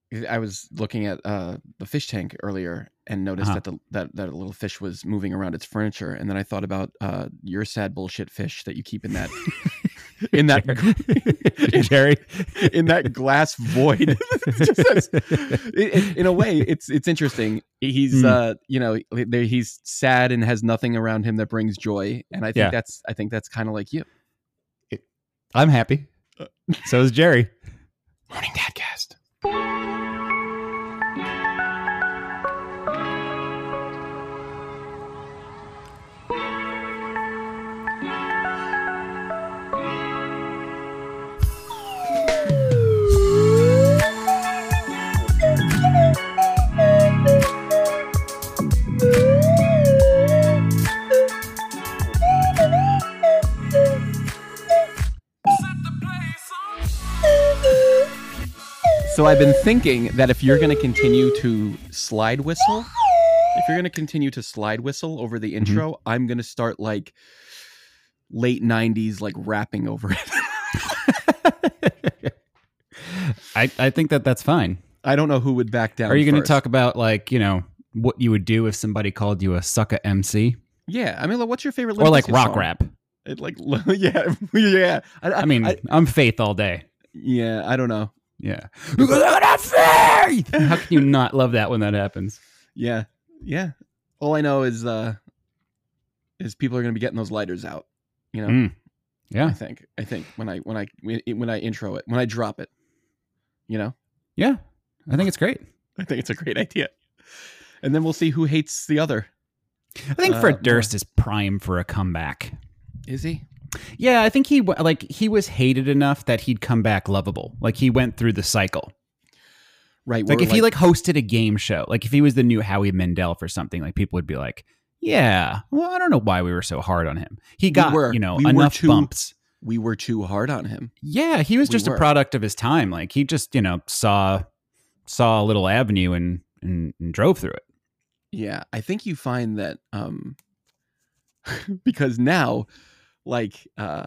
I was looking at the fish tank earlier and noticed that that little fish was moving around its furniture, and then I thought about your sad bullshit fish that you keep in that in that Jerry in that glass void. In a way, it's interesting. He's he's sad and has nothing around him that brings joy, and I think that's kind of like you. I'm happy. So is Jerry. Morning Dadcast. So I've been thinking that if you're going to continue to slide whistle, over the intro, I'm going to start like late 90s, like rapping over it. I think that's fine. I don't know who would back down. Are you going to talk about like, what you would do if somebody called you a sucker MC? Yeah. I mean, what's your favorite or like rock song? rap? Yeah. I'm Faith all day. Yeah. I don't know. Yeah. Look at that faith! How can you not love that when that happens? Yeah. Yeah. All I know is people are going to be getting those lighters out, Yeah. I think when I intro it, when I drop it, Yeah. I think it's great. I think it's a great idea. And then we'll see who hates the other. I think Fred Durst is prime for a comeback. Is he? Yeah, I think he was hated enough that he'd come back lovable. Like he went through the cycle. Right. Like if he hosted a game show, like if he was the new Howie Mandel for something, like people would be like, yeah, well, I don't know why we were so hard on him. He got, enough bumps. We were too hard on him. Yeah, he was just a product of his time. Like he just, saw a little avenue and drove through it. Yeah, I think you find that because now like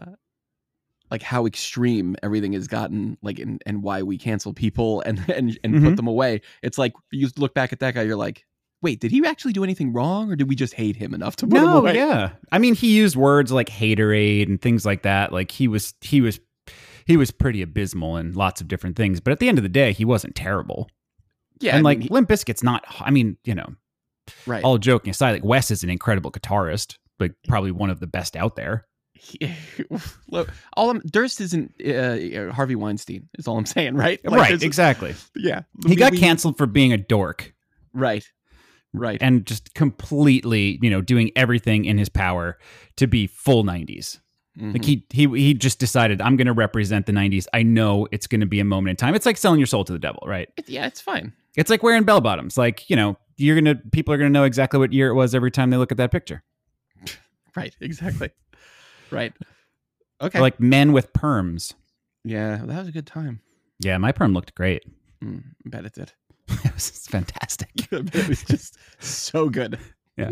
how extreme everything has gotten, like and why we cancel people and put them away. It's like you look back at that guy, you're like, wait, did he actually do anything wrong, or did we just hate him enough to put him away? Yeah. I mean, he used words like haterade and things like that. Like he was pretty abysmal in lots of different things, but at the end of the day, he wasn't terrible. Yeah, and Limp Bizkit's not. I mean, right. All joking aside, like Wes is an incredible guitarist, like probably one of the best out there. Look, Durst isn't Harvey Weinstein. Is all I'm saying, right? Right, exactly. Yeah, he got canceled for being a dork. Right, and just completely, doing everything in his power to be full 90s. Mm-hmm. Like he just decided, I'm going to represent the 90s. I know it's going to be a moment in time. It's like selling your soul to the devil, right? It's fine. It's like wearing bell bottoms. Like people are gonna know exactly what year it was every time they look at that picture. Right, exactly. Right. Okay. Or like men with perms. Yeah, that was a good time. Yeah, my perm looked great. I bet it did. It was fantastic. It was just so good. Yeah.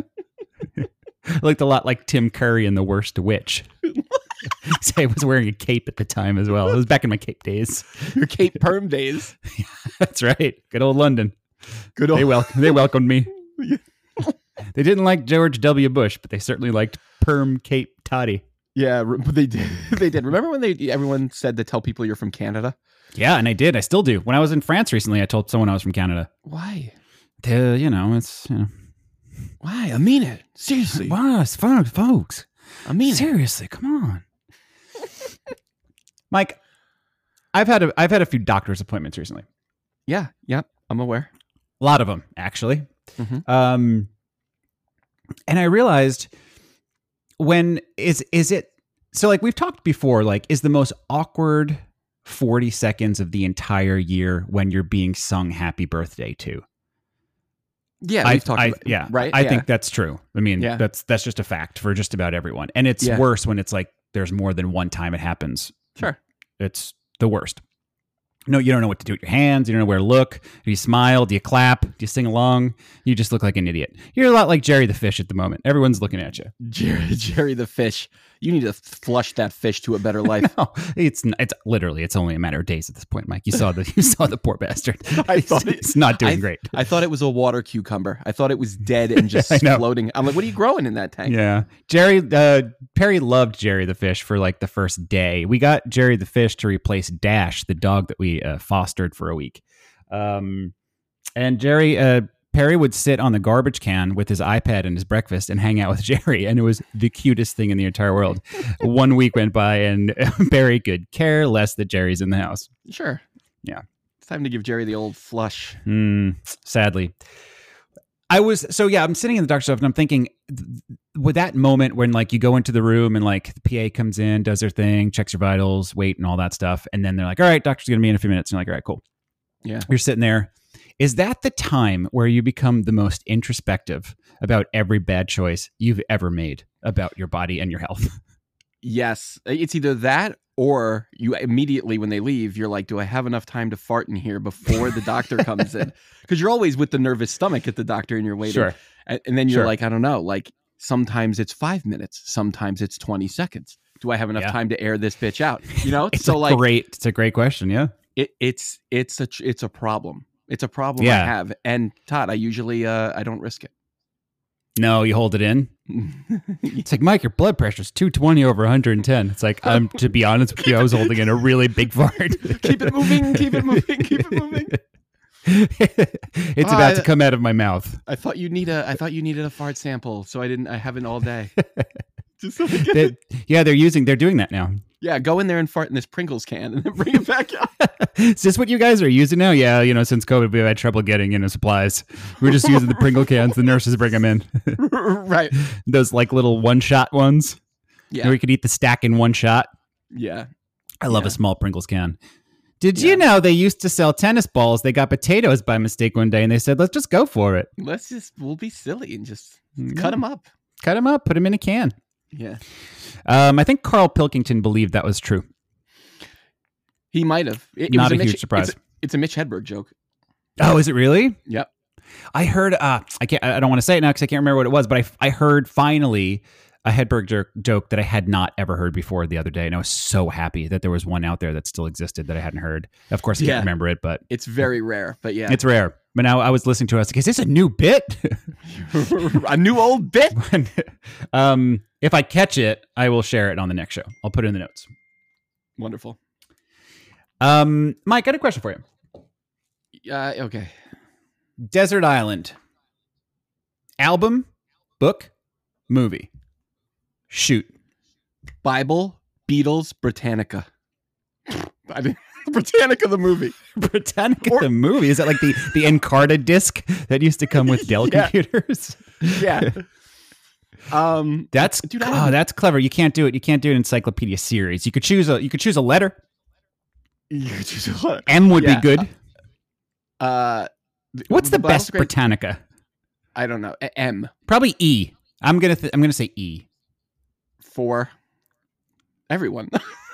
It looked a lot like Tim Curry in The Worst Witch. I was wearing a cape at the time as well. It was back in my cape days. Your cape perm days. That's right. Good old London. Good old. They welcomed me. They didn't like George W. Bush, but they certainly liked perm cape toddy. Yeah, they did. They did. Remember when everyone said to tell people you're from Canada? Yeah, and I did. I still do. When I was in France recently, I told someone I was from Canada. Why? It's. Why? I mean it. Seriously. Wow, it's fun, folks. I mean seriously, come on. Mike, I've had a few doctor's appointments recently. Yeah, I'm aware. A lot of them, actually. Mm-hmm. And I realized is it so, like we've talked before, like is the most awkward 40 seconds of the entire year when you're being sung happy birthday to. Yeah, we've talked about, yeah, right. I think that's true. I mean, yeah. that's just a fact for just about everyone. And it's worse when it's like there's more than one time it happens. Sure. It's the worst. No, you don't know what to do with your hands. You don't know where to look. Do you smile? Do you clap? Do you sing along? You just look like an idiot. You're a lot like Jerry the fish at the moment. Everyone's looking at you. Jerry the fish. You need to flush that fish to a better life. No, it's literally, it's only a matter of days at this point, Mike. You saw the poor bastard. I thought it's not doing great. I thought it was a water cucumber. I thought it was dead and just floating. I'm like, what are you growing in that tank? Yeah. Perry loved Jerry the fish for like the first day. We got Jerry the fish to replace Dash, the dog that we fostered for a week. And Perry would sit on the garbage can with his iPad and his breakfast and hang out with Jerry, and it was the cutest thing in the entire world. 1 week went by, and Perry could care less that Jerry's in the house. Sure. Yeah. It's time to give Jerry the old flush. Sadly. I'm sitting in the doctor's office, and I'm thinking, with that moment when like you go into the room and like the PA comes in, does their thing, checks your vitals, weight, and all that stuff, and then they're like, all right, doctor's going to be in a few minutes. And you're like, all right, cool. Yeah. You're sitting there. Is that the time where you become the most introspective about every bad choice you've ever made about your body and your health? Yes. It's either that or you immediately, when they leave, you're like, do I have enough time to fart in here before the doctor comes in? Because you're always with the nervous stomach at the doctor and you're waiting. Sure. And then you're like, I don't know, like sometimes it's 5 minutes, sometimes it's 20 seconds. Do I have enough time to air this bitch out? You know, it's a great question. Yeah. It's a problem. It's a problem I have. And Todd, I usually, I don't risk it. No, you hold it in. It's like, Mike, your blood pressure's 220 over 110. It's like, to be honest with you, I was holding in a really big fart. Keep it moving, keep it moving, keep it moving. It's about to come out of my mouth. I thought you needed a fart sample, so I haven't all day. They're doing that now. Yeah, go in there and fart in this Pringles can and then bring it back out. Is this what you guys are using now? Yeah, since COVID, we've had trouble getting, supplies. We're just using the Pringle cans. The nurses bring them in. Right. Those like little one-shot ones. Yeah. Where you could eat the stack in one shot. Yeah. I love a small Pringles can. Did you know they used to sell tennis balls? They got potatoes by mistake one day, and they said, let's just go for it. We'll be silly and just cut them up. Cut them up, put them in a can. Yeah. I think Carl Pilkington believed that was true. He might have. Not a huge surprise. It's a Mitch Hedberg joke. Oh, is it really? Yep. I heard. I don't want to say it now because I can't remember what it was. But I heard finally a Hedberg joke that I had not ever heard before the other day, and I was so happy that there was one out there that still existed that I hadn't heard. Of course, I can't remember it, but it's very rare. But yeah, it's rare. But now I was listening to it. I was like, "Is this a new bit? A new old bit?" If I catch it, I will share it on the next show. I'll put it in the notes. Wonderful. Mike, I got a question for you. Okay. Desert Island. Album, book, movie. Shoot. Bible, Beatles, Britannica. Britannica the movie. Britannica the movie? Is that like the Encarta disc that used to come with Dell computers? Yeah. That's clever. You can't do it. You can't do an encyclopedia series. You could choose a letter. M would be good. What's the best Britannica? I don't know. M. Probably E. I'm gonna say E. For everyone.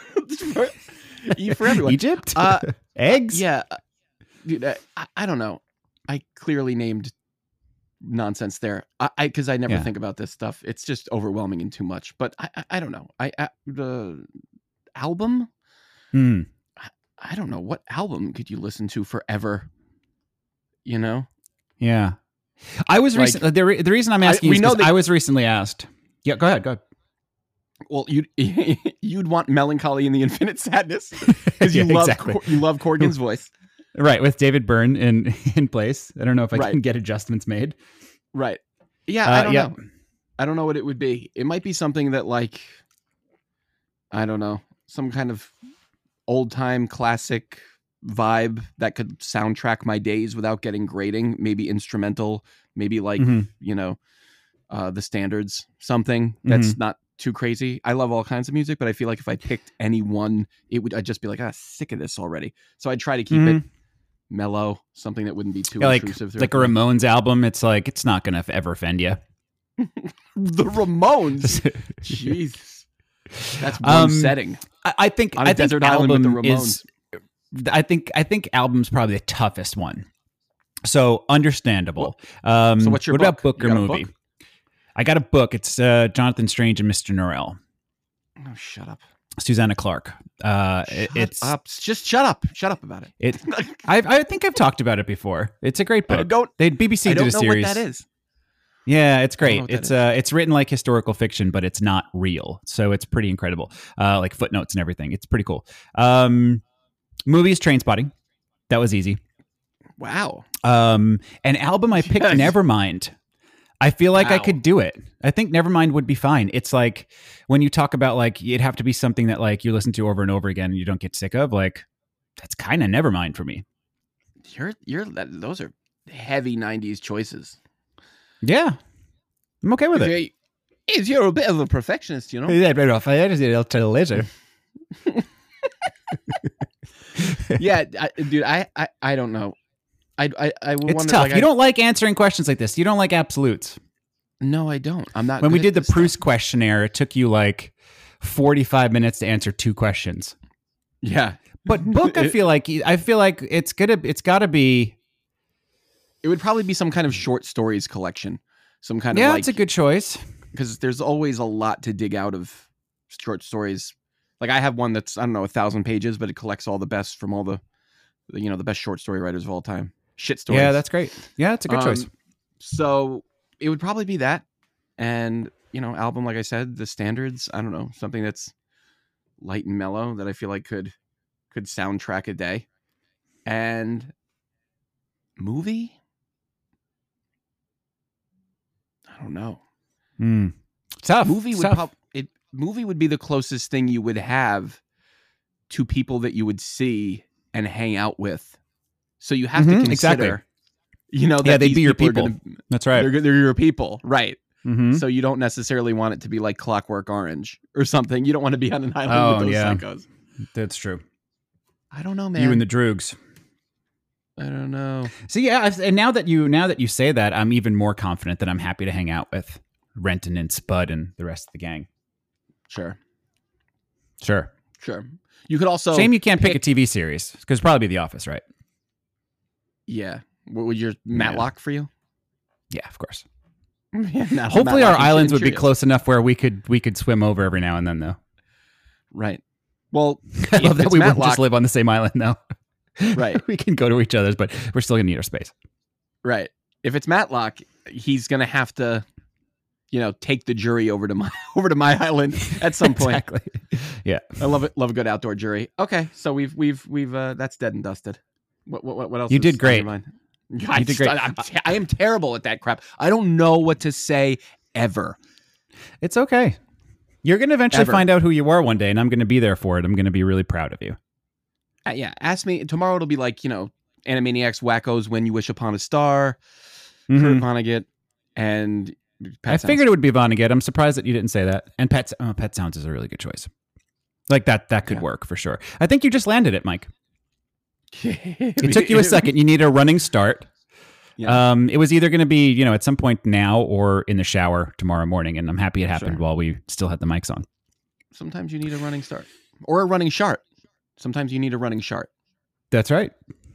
E for everyone. Egypt? Eggs? Yeah. Dude, I don't know. I clearly named nonsense there. Because I never think about this stuff. It's just overwhelming and too much. But I don't know. The album? I don't know. What album could you listen to forever? Yeah. I was recently the reason I'm asking is because I was recently asked. Yeah, go ahead. Well, you'd want Melancholy in the Infinite Sadness because you love Corgan's voice, right? With David Byrne in place. I don't know if I can get adjustments made. Right? Yeah, I don't know. I don't know what it would be. It might be something that, like, I don't know, some kind of old time classic vibe that could soundtrack my days without getting grating. Maybe instrumental. Maybe like the Standards. Something that's not too crazy. I love all kinds of music, but I feel like if I picked any one, I'd just be like, sick of this already. So I'd try to keep it mellow, something that wouldn't be too intrusive. Like a Ramones album. It's like, it's not going to ever offend you. The Ramones. Jesus. That's one setting. I think Desert Island with the Ramones. I think album's probably the toughest one. So understandable. So what's your what book? about book You or got a movie? book? I got a book. It's Jonathan Strange and Mr. Norrell. Oh, shut up. Susanna Clark. It's up. Just shut up. Shut up about it. I think I've talked about it before. It's a great book. BBC I don't did a know series. what that is. Yeah, it's great. what that It's written like historical fiction, but it's not real. So it's pretty incredible. Like footnotes and everything. It's pretty cool. Movies, Trainspotting. That was easy. Wow. An album I picked, Yes. Nevermind. I feel like I Wow. could do it. I think Nevermind would be fine. It's like when you talk about like it'd have to be something that like you listen to over and over again and you don't get sick of. Like that's kind of Nevermind for me. Those are heavy 90s choices. Yeah, I'm okay with it. You're a bit of a perfectionist, you know? Yeah, right off. I just did it later. Yeah, dude, I don't know. I would It's wonder, tough. like, You don't like answering questions like this. You don't like absolutes. No, I don't. I'm not. When we good did at the this stuff. Proust questionnaire, it took you like 45 minutes to answer 2 questions. Yeah, But book, I feel like it's got to be. it would probably be some kind of short stories collection, some kind of Yeah, like, it's a good choice. because there's always a lot to dig out of short stories. Like I have one that's, I don't know, 1,000 pages, but it collects all the best from all the best short story writers of all time. Shit stories. Yeah, that's great. Yeah, it's a good choice. So it would probably be that, and album, like I said, the standards. I don't know, something that's light and mellow that I feel like could soundtrack a day. And movie, I don't know. Tough. Movie It's would tough. movie would be the closest thing you would have to people that you would see and hang out with. So you have to consider, exactly. that Yeah, they'd these be your are people. gonna- That's right. They're your people, right? Mm-hmm. So you don't necessarily want it to be like Clockwork Orange or something. You don't want to be on an island Oh, with those yeah. psychos. That's true. I don't know, man. You and the Droogs. I don't know. So yeah, and now that you say that, I'm even more confident that I'm happy to hang out with Renton and Spud and the rest of the gang. Sure. Sure. You could also Shame you can't pick a TV series because probably The Office, right? Yeah. What would your Matlock for you? Yeah, of course. Yeah, no, Hopefully, Matlock our and islands would be Cheerios. close enough where we could swim over every now and then, though. Right. Well, I love if that it's we wouldn't Matlock, just live on the same island, though. Right. We can go to each other's, but we're still gonna need our space. Right. If it's Matlock, he's gonna have to, take the jury over to my island at some point. Exactly. Yeah. I love it. Love a good outdoor jury. Okay, so we've that's dead and dusted. What else? You is did on great. your mind? You did great. I am terrible at that crap. I don't know what to say ever. It's okay. You're gonna eventually Ever. find out who you are one day, and I'm gonna be there for it. I'm gonna be really proud of you. Yeah, ask me tomorrow. It'll be like Animaniacs, Wackos, When You Wish Upon a Star, Mhm. Kurt Vonnegut, and Pet I Sounds. figured it would be Vonnegut. I'm surprised that you didn't say that. And Pet Sounds is a really good choice. Like that could Yeah. work for sure. I think you just landed it, Mike. it It took you a second. You need a running start. Yeah. It was either going to be, at some point now or in the shower tomorrow morning. And I'm happy it happened Sure. while we still had the mics on. Sometimes you need a running start or a running shart. Sometimes you need a running shart. That's right.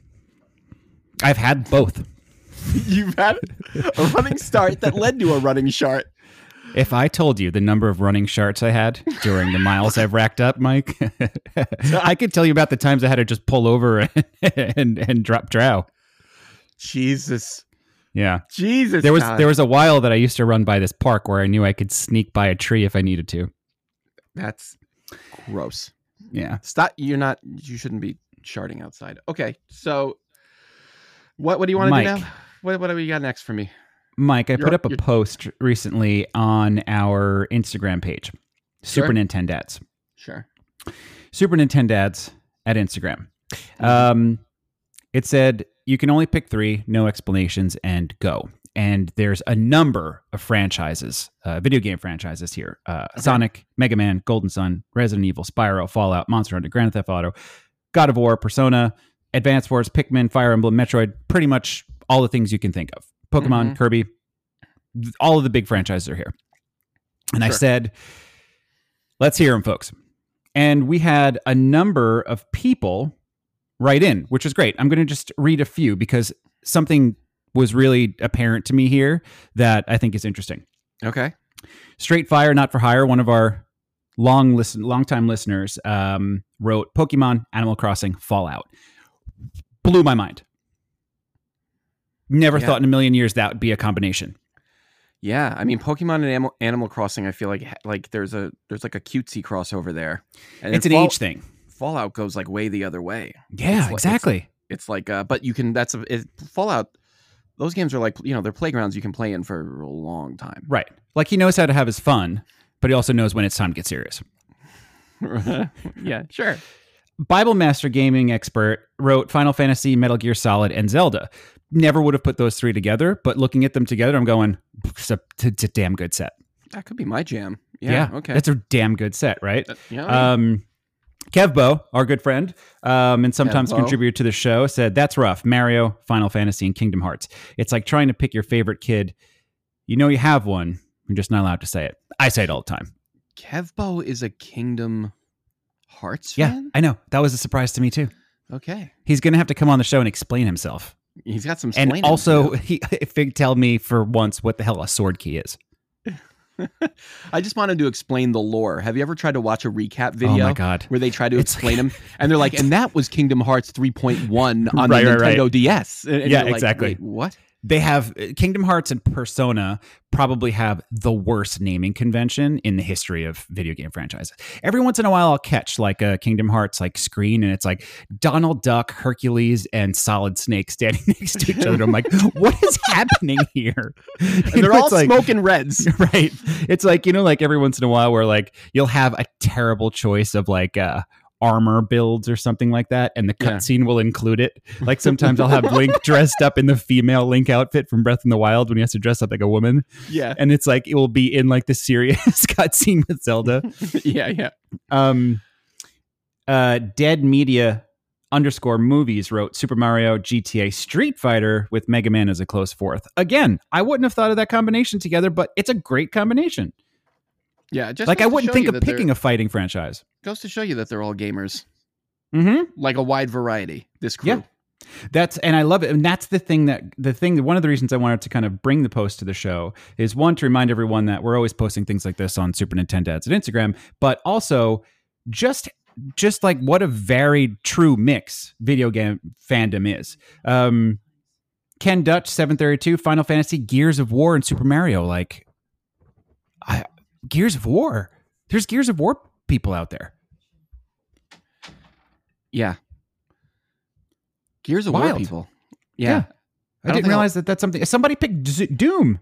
I've had both. You've had a running start that led to a running shart. If I told you the number of running sharts I had during the miles I've racked up, Mike, I could tell you about the times I had to just pull over and drop drow. Jesus. Yeah. Jesus. There God. was a while that I used to run by this park where I knew I could sneak by a tree if I needed to. That's gross. Yeah. Stop. You shouldn't be sharding outside. Okay. So what do you want to do Mike. now? What do we got next for me? Mike, I You're- put up a you're- post recently on our Instagram page, Sure. Super Nintendads. Sure. Super Nintendads at Instagram. Mm-hmm. It said, you can only pick 3, no explanations, and go. And there's a number of franchises, video game franchises here. Sonic, Mega Man, Golden Sun, Resident Evil, Spyro, Fallout, Monster Hunter, Grand Theft Auto, God of War, Persona, Advance Wars, Pikmin, Fire Emblem, Metroid, pretty much all the things you can think of. Pokemon, Mhm. Kirby, all of the big franchises are here. And I Sure. said, let's hear them, folks. And we had a number of people right in, which is great. I'm going to just read a few because something was really apparent to me here that I think is interesting. Okay. Straight Fire, Not for Hire, one of our long-time listeners, wrote Pokemon, Animal Crossing, Fallout. Blew my mind. Never thought in a million years that would be a combination. Yeah, I mean, Pokemon and Animal Crossing, I feel like there's like a cutesy crossover there. And it's an age thing. Fallout goes like way the other way. Yeah, exactly. It's like, but you can. Fallout. Those games are like, they're playgrounds you can play in for a long time. Right. Like he knows how to have his fun, but he also knows when it's time to get serious. Yeah, sure. Bible Master gaming expert wrote Final Fantasy, Metal Gear Solid, and Zelda. Never would have put those three together, but looking at them together, I'm going, it's a damn good set. That could be my jam. Yeah, okay. That's a damn good set, right? Yeah. Kevbo, our good friend, and sometimes contributor to the show, said, that's rough. Mario, Final Fantasy, and Kingdom Hearts. It's like trying to pick your favorite kid. You know you have one. You're just not allowed to say it. I say it all the time. Kevbo is a Kingdom Hearts fan? Yeah, I know. That was a surprise to me, too. Okay. He's going to have to come on the show and explain himself. He's got some explaining. And also, Fig tell me for once what the hell a sword key is. I just wanted to explain the lore. Have you ever tried to watch a recap video? Oh my God. Where they try to explain them and they're like, and that was Kingdom Hearts 3.1 on the Nintendo DS. And yeah, like, exactly. Wait, what? They have Kingdom Hearts and Persona probably have the worst naming convention in the history of video game franchises. Every once in a while I'll catch like a Kingdom Hearts like screen and it's like Donald Duck, Hercules, and Solid Snake standing next to each other. I'm like, what is happening here? And they're all like, smoking reds. Right. It's like, like every once in a while where like you'll have a terrible choice of like armor builds or something like that, and the cutscene will include it. Like sometimes I'll have Link dressed up in the female Link outfit from Breath in the Wild when he has to dress up like a woman. Yeah, and it's like it will be in like the serious cutscene with Zelda. Yeah. Dead Media _movies wrote Super Mario, GTA, Street Fighter with Mega Man as a close fourth. Again, I wouldn't have thought of that combination together, but it's a great combination. Yeah, just like I wouldn't think of picking a fighting franchise. Goes to show you that they're all gamers. Mm-hmm. Like a wide variety. This crew. Yeah. And I love it. And that's one of the reasons I wanted to kind of bring the post to the show is one, to remind everyone that we're always posting things like this on Super Nintendo Dads at Instagram, but also just like what a varied true mix video game fandom is. Ken Dutch 732, Final Fantasy, Gears of War, and Super Mario. Like Gears of War. There's Gears of War people out there. Yeah. Gears of War people. Yeah. I didn't realize that's something. Somebody picked Doom.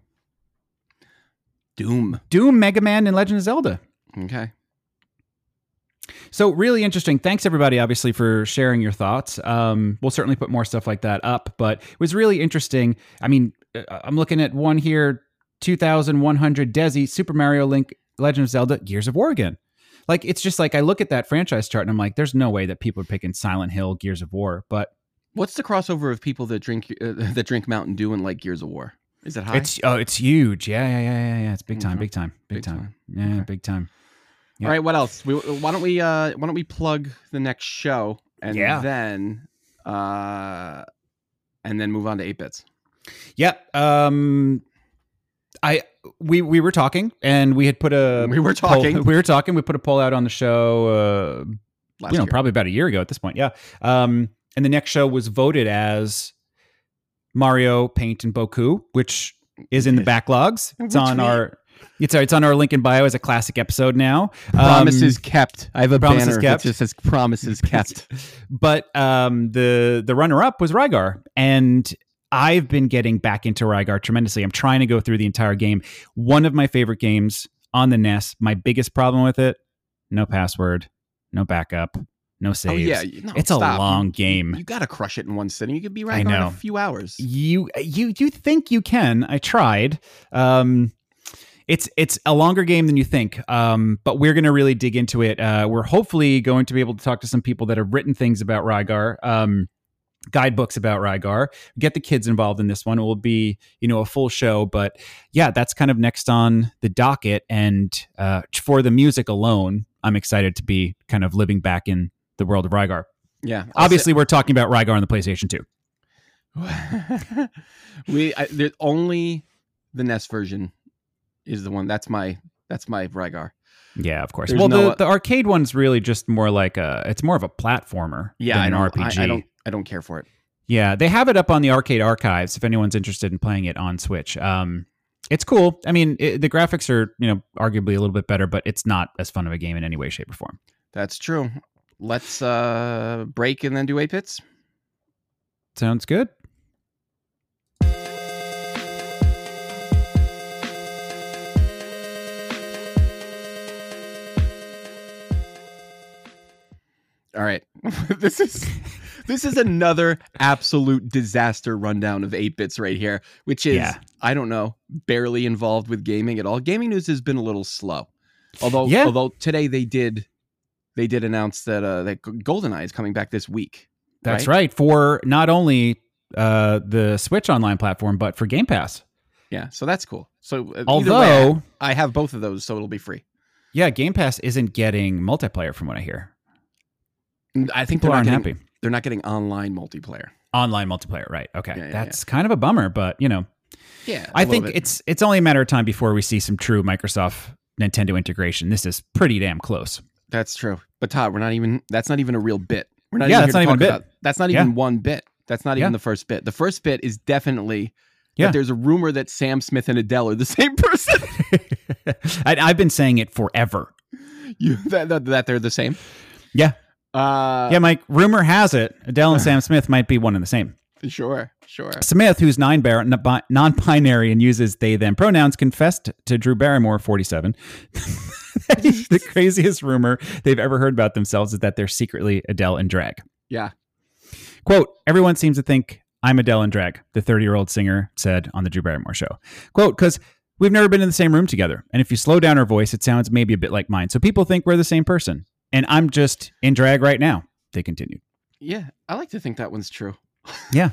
Doom, Mega Man, and Legend of Zelda. Okay. So really interesting. Thanks everybody, obviously, for sharing your thoughts. We'll certainly put more stuff like that up, but it was really interesting. I mean, I'm looking at one here, 2,100 Desi, Super Mario, Link, Legend of Zelda, Gears of War again. Like, it's just like, I look at that franchise chart and I'm like, there's no way that people are picking Silent Hill, Gears of War, but... What's the crossover of people that drink Mountain Dew and like Gears of War? Is it high? It's huge. Yeah. It's big time. Yeah, big time. Yep. All right, what else? Why don't we plug the next show and then move on to 8-bits. Yeah. We were talking and we had put we put a poll out on the show last year. Probably about a year ago at this point. Yeah. And the next show was voted as Mario Paint and Boku, which is in the backlogs. It's on our link in bio as a classic episode now. Promises kept. I have a banner that just says promises kept. But the runner-up was Rygar, and I've been getting back into Rygar tremendously. I'm trying to go through the entire game. One of my favorite games on the NES. My biggest problem with it, no password, no backup, no saves. Oh, yeah. No, it's a long game. You got to crush it in one sitting. You could be Rygar in a few hours. You think you can. I tried. It's a longer game than you think, but we're going to really dig into it. We're hopefully going to be able to talk to some people that have written things about Rygar, guidebooks about Rygar, get the kids involved in this one. It will be, a full show, but yeah, that's kind of next on the docket. And for the music alone, I'm excited to be kind of living back in the world of Rygar. Yeah. Obviously, we're talking about Rygar on the PlayStation 2. There's only the NES version is the one. That's my Rygar. Yeah, of course. There's well, no- the arcade one's really just more like it's more of a platformer than an RPG. I don't care for it. Yeah, they have it up on the Arcade Archives if anyone's interested in playing it on Switch. It's cool. I mean, the graphics are, arguably a little bit better, but it's not as fun of a game in any way, shape, or form. That's true. Let's break and then do 8-bits. Sounds good. All right. This is another absolute disaster rundown of 8-bits right here, which is, I don't know, barely involved with gaming at all. Gaming news has been a little slow. Although today they did announce that that GoldenEye is coming back this week. That's right. For not only the Switch Online platform, but for Game Pass. Yeah, so that's cool. So although way, I have both of those, so it'll be free. Yeah, Game Pass isn't getting multiplayer from what I hear. I think people aren't happy. They're not getting online multiplayer. Online multiplayer, right? Okay, Yeah, that's kind of a bummer, but Yeah, I think it's only a matter of time before we see some true Microsoft Nintendo integration. This is pretty damn close. That's true. But Todd, that's not even a real bit. We're not that's not even a bit. That's not even one bit. That's not even the first bit. The first bit is definitely that there's a rumor that Sam Smith and Adele are the same person. I've been saying it forever. That they're the same? Yeah. Mike, rumor has it Adele and Sam Smith might be one and the same. Sure. Smith, who's non-binary and uses they them pronouns, confessed to Drew Barrymore, 47. The craziest rumor they've ever heard about themselves is that they're secretly Adele in drag. Yeah. Quote, everyone seems to think I'm Adele in drag, the 30-year-old singer said on the Drew Barrymore show. Quote, because we've never been in the same room together. And if you slow down her voice, it sounds maybe a bit like mine. So people think we're the same person. And I'm just in drag right now, they continued. Yeah, I like to think that one's true. Yeah.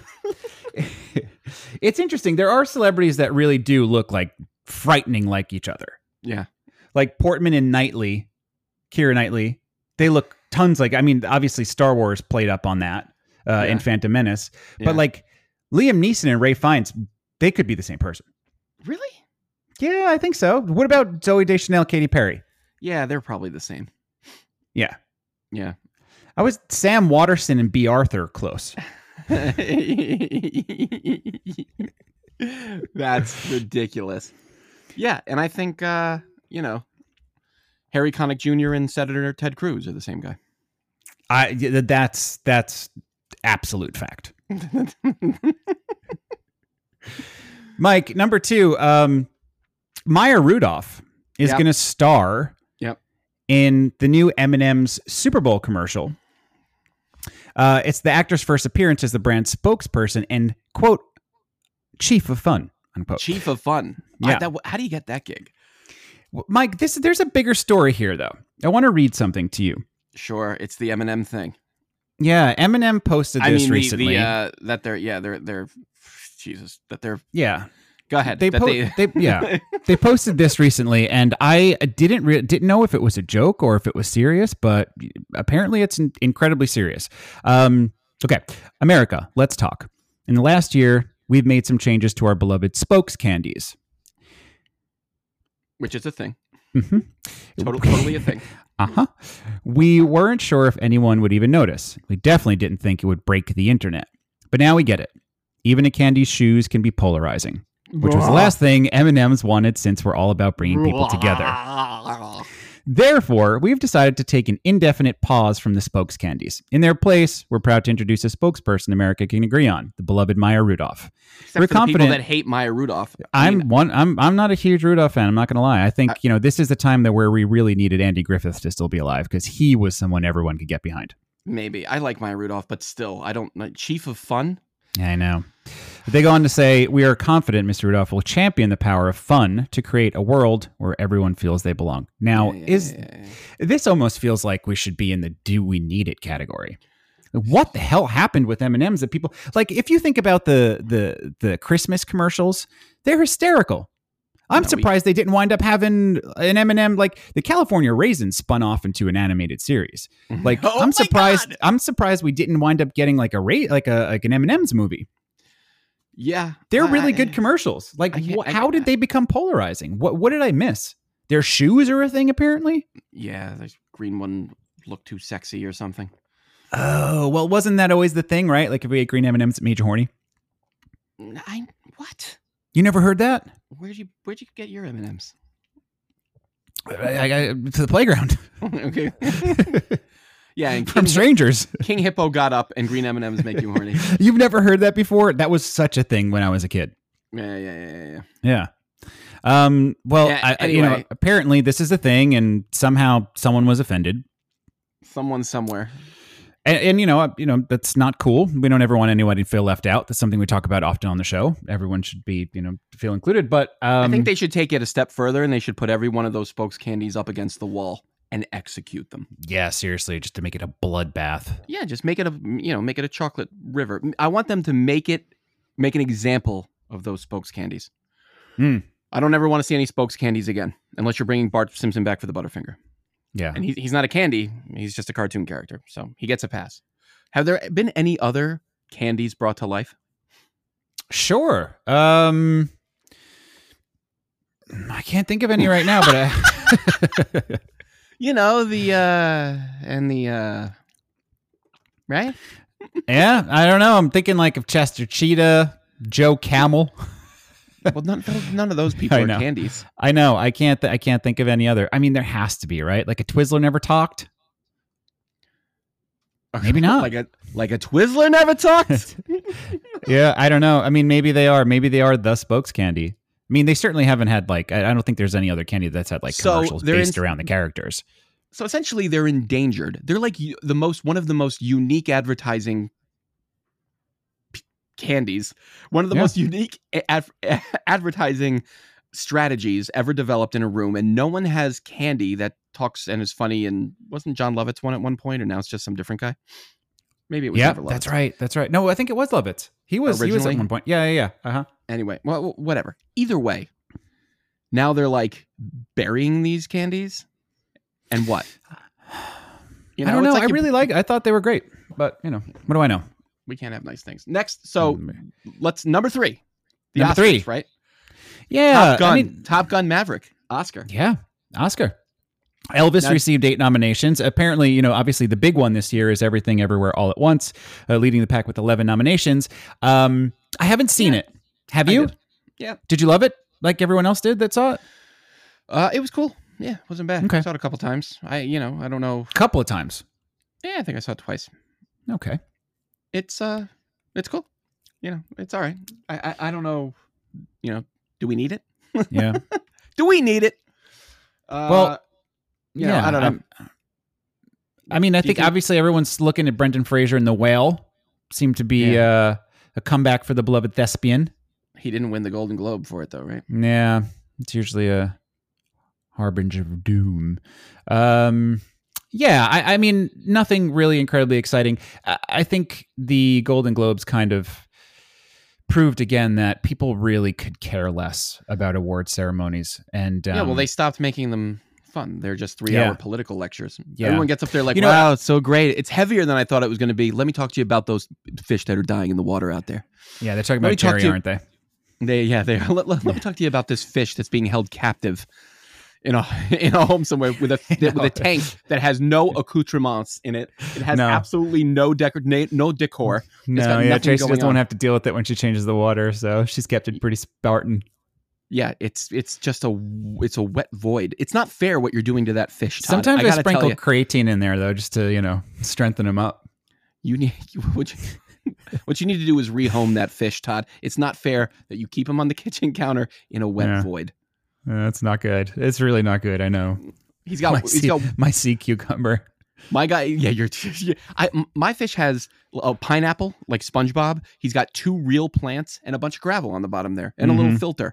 It's interesting. There are celebrities that really do look like frightening like each other. Yeah. Like Portman and Knightley, Keira Knightley, they look tons like, obviously Star Wars played up on that in Phantom Menace. But like Liam Neeson and Ray Fiennes, they could be the same person. Really? Yeah, I think so. What about Zooey Deschanel, Katy Perry? Yeah, they're probably the same. Yeah. Yeah. I was Sam Waterston and B. Arthur close. That's ridiculous. Yeah, and I think Harry Connick Jr. and Senator Ted Cruz are the same guy. That's absolute fact. Mike, number 2, Maya Rudolph is going to star in the new M&M's Super Bowl commercial. It's the actor's first appearance as the brand's spokesperson and, quote, chief of fun, unquote. Chief of fun. Yeah. How do you get that gig? Mike, there's a bigger story here, though. I want to read something to you. Sure, it's the M&M thing. Yeah, M&M posted this recently. That they're yeah. Go ahead. They posted this recently, and I didn't know if it was a joke or if it was serious, but apparently it's incredibly serious. Okay, America, let's talk. In the last year, we've made some changes to our beloved Spokes candies, which is a thing. Mm-hmm. Totally a thing. We weren't sure if anyone would even notice. We definitely didn't think it would break the internet, but now we get it. Even a candy's shoes can be polarizing. Which was the last thing M&M's wanted since we're all about bringing people together. Therefore, we've decided to take an indefinite pause from the Spokes candies. In their place, we're proud to introduce a spokesperson America can agree on, the beloved Maya Rudolph. Except we're for confident the people that hate Maya Rudolph. I'm not a huge Rudolph fan. I'm not going to lie. I think this is the time where we really needed Andy Griffith to still be alive because he was someone everyone could get behind. Maybe I like Maya Rudolph, but still, I don't. Chief of Fun. I know. They go on to say, we are confident Mr. Rudolph will champion the power of fun to create a world where everyone feels they belong. Now, this almost feels like we should be in the do we need it category. What the hell happened with M&Ms that people... Like, if you think about the Christmas commercials, they're hysterical. I'm surprised they didn't wind up having an M&M, like the California Raisin spun off into an animated series. Like, I'm surprised. God. I'm surprised we didn't wind up getting like an M&M's movie. Yeah, they're really good commercials. Like, how did they become polarizing? What did I miss? Their shoes are a thing, apparently. Yeah, the green one looked too sexy or something. Oh, well, wasn't that always the thing, right? Like, if we ate green M&M's, it made you horny. What? You never heard that? Where'd you get your M&Ms? I to the playground. Okay. Yeah, and from strangers. King Hippo got up, and green M&Ms make you horny. You've never heard that before? That was such a thing when I was a kid. Yeah. Well, yeah, anyway. You know, apparently this is a thing, and somehow someone was offended. Someone somewhere. And you know that's not cool. We don't ever want anybody to feel left out. That's something we talk about often on the show. Everyone should be, feel included. But I think they should take it a step further, and they should put every one of those spokes candies up against the wall and execute them. Yeah, seriously, just to make it a bloodbath. Yeah, just make it a chocolate river. I want them to make an example of those spokes candies. I don't ever want to see any spokes candies again, unless you're bringing Bart Simpson back for the Butterfinger. Yeah. And he's not a candy. He's just a cartoon character. So he gets a pass. Have there been any other candies brought to life? Sure. I can't think of any right now, but right? Yeah, I don't know. I'm thinking like of Chester Cheetah, Joe Camel. Well, none of those people are candies. I know. I can't think of any other. I mean, there has to be, right? Like a Twizzler never talked. Maybe not. like a Twizzler never talked. Yeah, I don't know. I mean, maybe they are. Maybe they are the spokes candy. I mean, they certainly haven't had like. I don't think there's any other candy that's had like commercials based around the characters. So essentially, they're endangered. They're like one of the most unique advertising candies, one of the most unique advertising strategies ever developed in a room, and no one has candy that talks and is funny. And wasn't John Lovitz one at one point, or now it's just some different guy? Maybe it was. Yeah, never Lovitz. That's right. No, I think it was Lovitz. He was at one point. Yeah. Anyway, well, whatever. Either way, now they're like burying these candies, and what? I don't know. I thought they were great, but what do I know? We can't have nice things. Next, so let's number 3. The number Oscars, 3, right? Yeah, Top Gun Maverick, Oscar. Yeah, Oscar. Elvis received 8 nominations. Apparently, obviously the big one this year is Everything Everywhere All at Once, leading the pack with 11 nominations. I haven't seen it. Have you? Yeah. Did you love it? Like everyone else did that saw it? It was cool. Yeah, it wasn't bad. Okay. I saw it a couple times. I don't know. A couple of times. Yeah, I think I saw it twice. Okay. It's cool. It's all right. I don't know. Do we need it? Yeah. Do we need it? Well, I don't know. I mean, I think obviously everyone's looking at Brendan Fraser and The Whale. Seemed to be a comeback for the beloved thespian. He didn't win the Golden Globe for it, though, right? Yeah, it's usually a harbinger of doom. Yeah, I mean, nothing really incredibly exciting. I think the Golden Globes kind of proved again that people really could care less about award ceremonies. And they stopped making them fun. They're just 3-hour political lectures. Yeah. Everyone gets up there like, wow, it's so great. It's heavier than I thought it was going to be. Let me talk to you about those fish that are dying in the water out there. Yeah, they're talking about Jerry, aren't they? They are. Let me talk to you about this fish that's being held captive in a home somewhere with a tank that has no accoutrements in it. It has absolutely no decor. No. Tracy doesn't have to deal with it when she changes the water, so she's kept it pretty Spartan. Yeah, it's just a wet void. It's not fair what you're doing to that fish, Todd. Sometimes I sprinkle creatine in there though, just to strengthen him up. What you need to do is rehome that fish, Todd. It's not fair that you keep him on the kitchen counter in a wet void. That's not good. It's really not good. I know. He's got my sea cucumber. My guy, my fish has a pineapple like SpongeBob. He's got 2 real plants and a bunch of gravel on the bottom there and a little filter.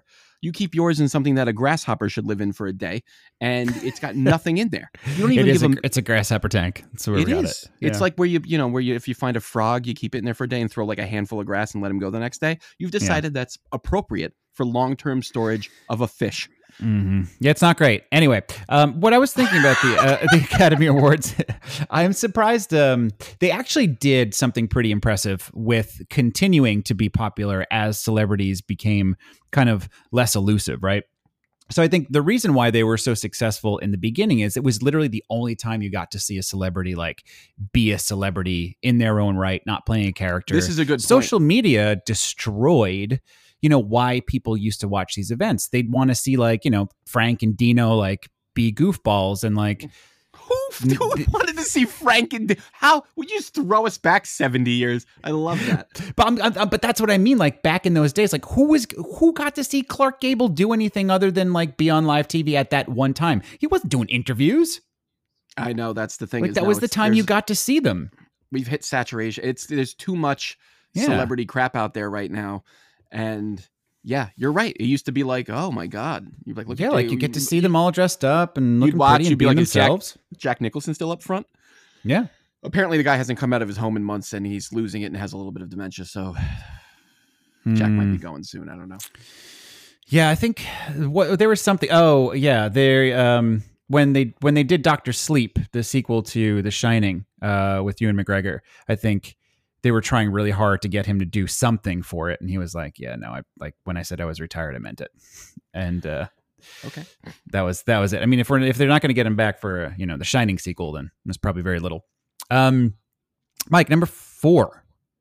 You keep yours in something that a grasshopper should live in for a day, and it's got nothing in there. You don't even give them. It's a grasshopper tank. That's where we got it. It's like where you if you find a frog, you keep it in there for a day and throw like a handful of grass and let him go the next day. You've decided that's appropriate for long-term storage of a fish. Mm-hmm. Yeah, it's not great. Anyway, what I was thinking about the Academy Awards, I'm surprised they actually did something pretty impressive with continuing to be popular as celebrities became kind of less elusive, right? So I think the reason why they were so successful in the beginning is it was literally the only time you got to see a celebrity like be a celebrity in their own right, not playing a character. This is a good Social media destroyed why people used to watch these events. They'd want to see like, Frank and Dino like be goofballs and like who wanted to see Frank and how would you just throw us back 70 years? I love that. But that's what I mean. Like back in those days, like who got to see Clark Gable do anything other than like be on live TV at that one time? He wasn't doing interviews. I know, that's the thing. Like that was the time you got to see them. We've hit saturation. There's too much celebrity crap out there right now. And yeah, you're right. It used to be like, oh my God. You're like, look at you get to see them all dressed up and looking pretty and being like, themselves. Jack Nicholson still up front? Yeah. Apparently the guy hasn't come out of his home in months and he's losing it and has a little bit of dementia. So Jack might be going soon. I don't know. Yeah, I think there was something. Oh yeah, they when they did Dr. Sleep, the sequel to The Shining, with Ewan McGregor, I think they were trying really hard to get him to do something for it, and he was like, "Yeah, no, when I said I was retired, I meant it." And okay, that was it. I mean, if they're not going to get him back for The Shining sequel, then there's probably very little. Mike, number 4,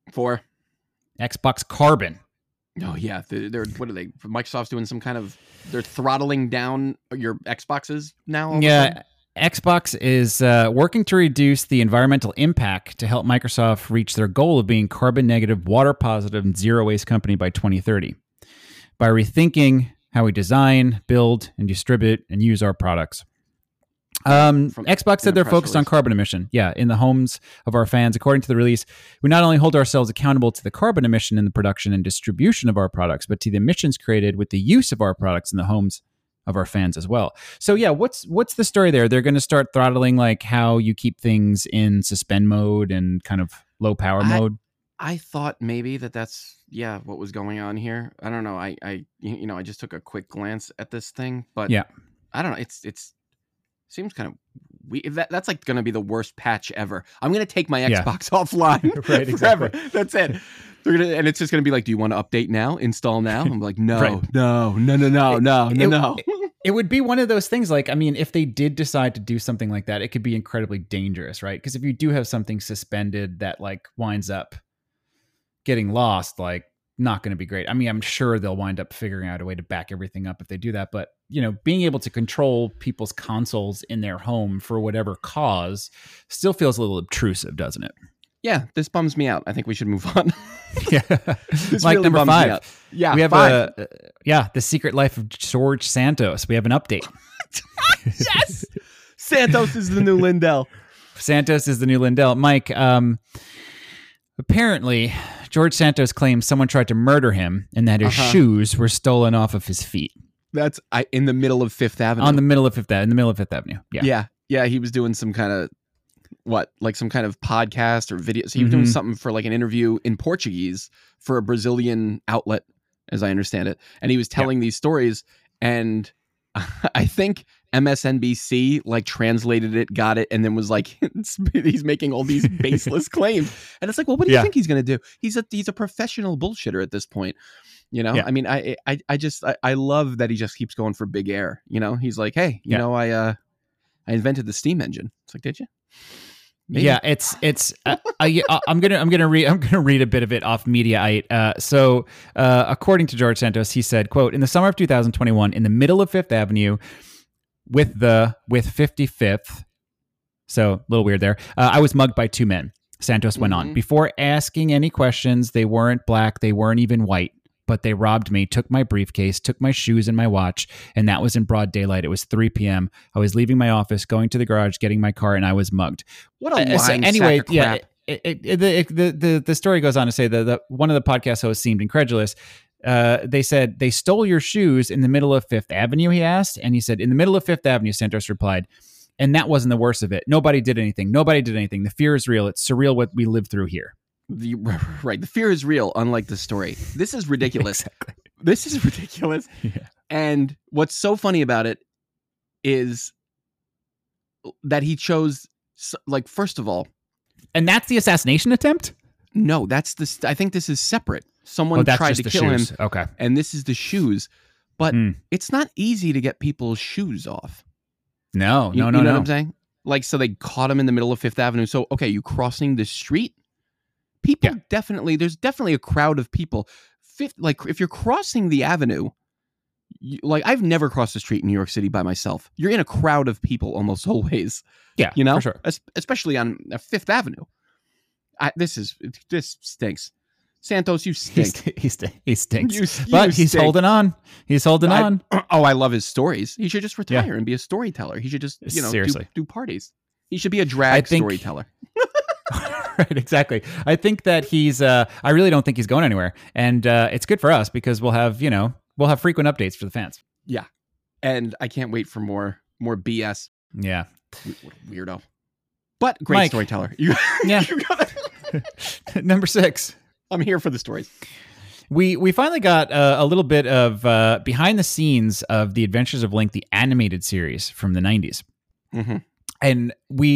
Xbox Carbon. Oh yeah, they're what are they? Microsoft's doing some kind of they're throttling down your Xboxes now. Yeah. Xbox is working to reduce the environmental impact to help Microsoft reach their goal of being carbon negative, water positive, and zero waste company by 2030 by rethinking how we design, build, and distribute and use our products. Xbox said they're focused on carbon emission. Yeah, in the homes of our fans. According to the release, we not only hold ourselves accountable to the carbon emission in the production and distribution of our products, but to the emissions created with the use of our products in the homes of our fans as well. So yeah, what's the story there? They're going to start throttling like how you keep things in suspend mode and kind of low power mode. I thought maybe that's what was going on here. I don't know. I just took a quick glance at this thing, but yeah, I don't know. It's seems kind of weird. That's like going to be the worst patch ever. I'm going to take my Xbox offline right, forever. Exactly. That's it. And it's just going to be like, do you want to update now? Install now? I'm like, no, right. no. It would be one of those things like, I mean, if they did decide to do something like that, it could be incredibly dangerous, right? Because if you do have something suspended that like winds up getting lost, like not going to be great. I mean, I'm sure they'll wind up figuring out a way to back everything up if they do that. But, being able to control people's consoles in their home for whatever cause still feels a little obtrusive, doesn't it? Yeah, this bums me out. I think we should move on. Yeah. Like really number 5. Yeah, we have The Secret Life of George Santos. We have an update. Yes. Santos is the new Lindell. Santos is the new Lindell. Mike, apparently George Santos claims someone tried to murder him and that his shoes were stolen off of his feet. That's in the middle of Fifth Avenue. In the middle of Fifth Avenue. Yeah. Yeah. He was doing some kind of some kind of podcast or video. So he was doing something for like an interview in Portuguese for a Brazilian outlet, as I understand it. And he was telling these stories, and I think MSNBC like translated it, got it, and then was like, he's making all these baseless claims. And it's like, well, what do you think he's going to do? He's a professional bullshitter at this point. I mean, I love that he just keeps going for big air. He's like, hey, I invented the steam engine. It's like, did you? Maybe. Yeah, I'm gonna read a bit of it off Mediaite. So according to George Santos, he said, quote, in the summer of 2021, in the middle of Fifth Avenue with 55th, so a little weird there, I was mugged by 2 men. Santos went on. Before asking any questions, they weren't black, they weren't even white, but they robbed me, took my briefcase, took my shoes and my watch, and that was in broad daylight. It was 3 p.m. I was leaving my office, going to the garage, getting my car, and I was mugged. What a lying sack of crap. The story goes on to say that one of the podcast hosts seemed incredulous. They said, they stole your shoes in the middle of Fifth Avenue, he asked. And he said, in the middle of Fifth Avenue, Santos replied. And that wasn't the worst of it. Nobody did anything. The fear is real. It's surreal what we live through here. Right. The fear is real, unlike the story. This is ridiculous. Exactly. This is ridiculous. Yeah. And what's so funny about it is that he chose, like, first of all. And that's the assassination attempt? No, I think this is separate. Someone tried to kill him. Okay. And this is the shoes. But it's not easy to get people's shoes off. No. You know what I'm saying? Like, so they caught him in the middle of Fifth Avenue. So, okay, you crossing the street? People there's definitely a crowd of people. Like, if you're crossing the avenue, like, I've never crossed the street in New York City by myself. You're in a crowd of people almost always. Yeah, you know, for sure. Especially on Fifth Avenue. This stinks. Santos, you stink. He stinks. But he's holding on. He's holding on. Oh, I love his stories. He should just retire and be a storyteller. He should just, seriously do parties. He should be a drag storyteller. Right, exactly. I think that he's. I really don't think he's going anywhere, and it's good for us because we'll have frequent updates for the fans. Yeah, and I can't wait for more BS. Yeah, what a weirdo. But great Mike, storyteller. You got Number 6. I'm here for the stories. We finally got a little bit of behind the scenes of The Adventures of Link, the animated series from the 90s. Mm-hmm. And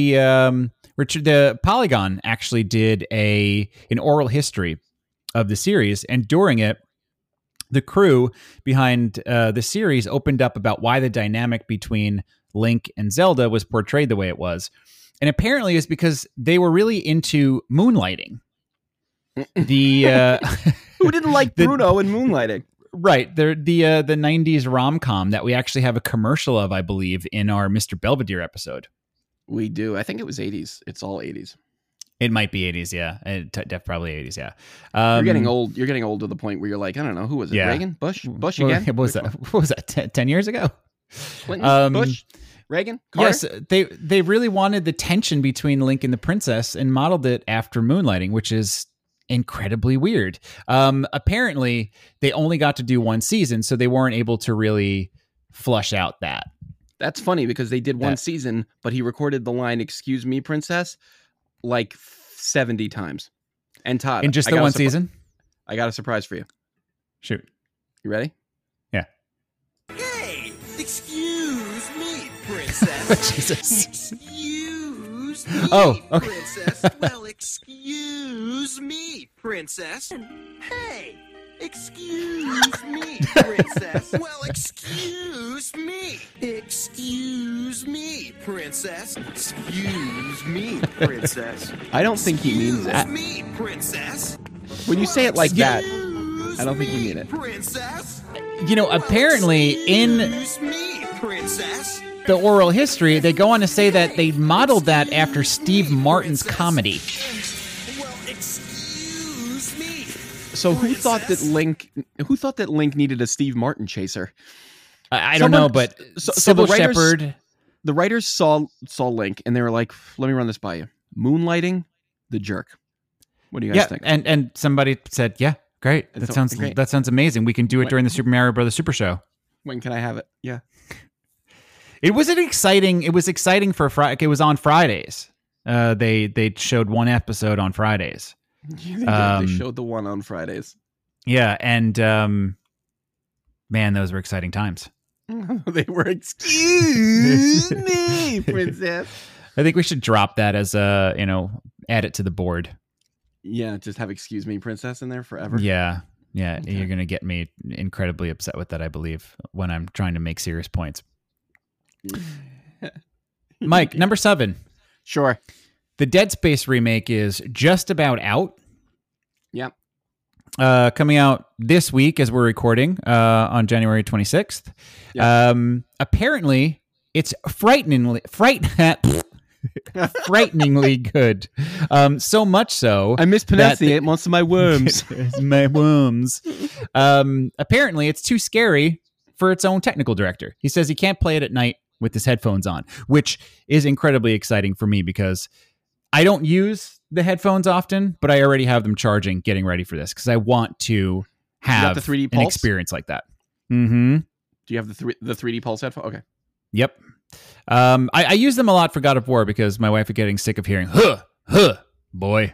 the Polygon actually did an oral history of the series, and during it, the crew behind the series opened up about why the dynamic between Link and Zelda was portrayed the way it was. And apparently it's because they were really into moonlighting. Who didn't like Bruno and moonlighting? Right. The 90s rom-com that we actually have a commercial of, I believe, in our Mr. Belvedere episode. We do. I think it was 80s. It's all 80s. It might be 80s, yeah. Probably 80s, yeah. You're getting old. You're getting old to the point where you're like, I don't know, who was it? Yeah. Reagan? Bush again? What was that? 10 years ago? Clinton? Bush? Reagan? Carter? Yes, they really wanted the tension between Link and the princess and modeled it after moonlighting, which is incredibly weird. Apparently, they only got to do one season, so they weren't able to really flush out that. That's funny because they did one season, but he recorded the line, "Excuse me, princess," like 70 times. And Todd, in just the one season? I got a surprise for you. Shoot. You ready? Yeah. Hey, excuse me, princess. Jesus. Excuse me, okay. princess. Well, excuse me, princess. Hey, excuse me, princess. Well, excuse me. Excuse me, princess. Excuse me, princess. I don't think he means that. Excuse me, princess. When you say it like that, I don't think you mean it. Princess. Apparently in Excuse me, princess. the oral history, they go on to say that they modeled that after Steve Martin's comedy. Well, excuse me. So who thought that Link needed a Steve Martin chaser? I don't know, but Sybil Shepherd. The writers saw Link and they were like, "Let me run this by you. Moonlighting, the jerk. What do you guys think?" And somebody said, "Yeah, great. That sounds amazing. We can do it during the Super Mario Brothers Super Show." When can I have it? Yeah. It was exciting for Friday. It was on Fridays. They showed one episode on Fridays. They showed the one on Fridays. Yeah, and man, those were exciting times. They were. Excuse me, princess. I think we should drop that as add it to the board. Yeah, just have "excuse me, princess" in there forever. Yeah. Okay. You're gonna get me incredibly upset with that, I believe, when I'm trying to make serious points. Mike, number 7. Sure. The Dead Space remake is just about out. Yep. Coming out this week as we're recording on January 26th. Yep. Apparently, it's frighteningly good. So much so. I mispronunciate most of my worms. My worms. Apparently, it's too scary for its own technical director. He says he can't play it at night with his headphones on, which is incredibly exciting for me because I don't use the headphones often, but I already have them charging, getting ready for this because I want to have the 3D an Pulse? experience like that. Mm-hmm. Do you have the 3D Pulse headphone? Okay. Yep. I use them a lot for God of War because my wife is getting sick of hearing boy.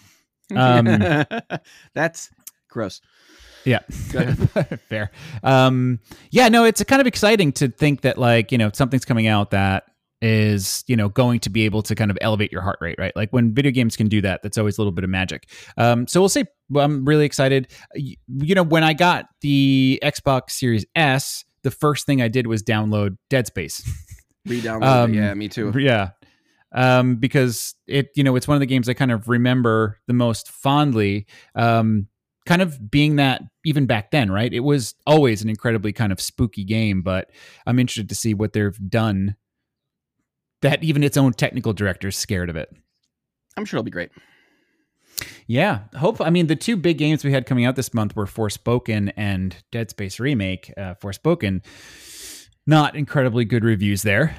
That's gross. Yeah. Go ahead. Fair. Yeah, no, it's kind of exciting to think that like, something's coming out that is, going to be able to kind of elevate your heart rate, right? Like when video games can do that, that's always a little bit of magic. So we'll see. I'm really excited. When I got the Xbox Series S, the first thing I did was download Dead Space. Re-download it. Yeah, me too. Yeah. Because it's one of the games I kind of remember the most fondly. Kind of being that even back then, right? It was always an incredibly kind of spooky game, but I'm interested to see what they've done that even its own technical director's scared of it. I'm sure it'll be great. Yeah. The two big games we had coming out this month were Forspoken and Dead Space Remake. Forspoken, not incredibly good reviews there.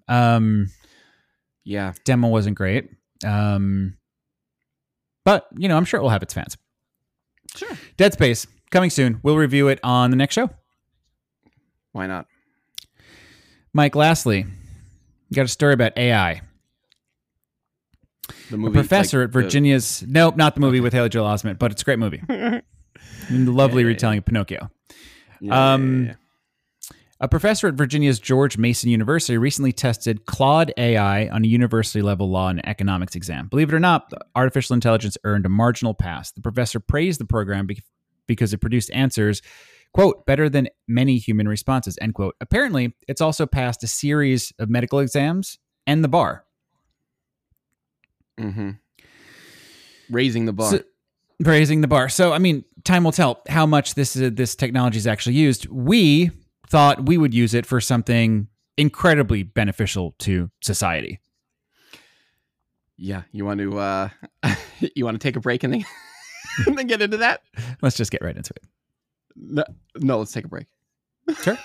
Yeah. Demo wasn't great. But, I'm sure it will have its fans. Sure. Dead Space, coming soon. We'll review it on the next show. Why not? Mike, lastly, you got a story about AI. The movie, a professor at Virginia's... Nope, not the movie with Haley Joel Osment, but it's a great movie. The lovely retelling of Pinocchio. Yeah. A professor at Virginia's George Mason University recently tested Claude AI on a university-level law and economics exam. Believe it or not, artificial intelligence earned a marginal pass. The professor praised the program because it produced answers, quote, better than many human responses, end quote. Apparently, it's also passed a series of medical exams and the bar. Mm-hmm. Raising the bar. Raising the bar. So, time will tell how much this technology is actually used. We thought we would use it for something incredibly beneficial to society. Yeah, you want to take a break and then and then get into that? Let's just get right into it. No, let's take a break. Sure.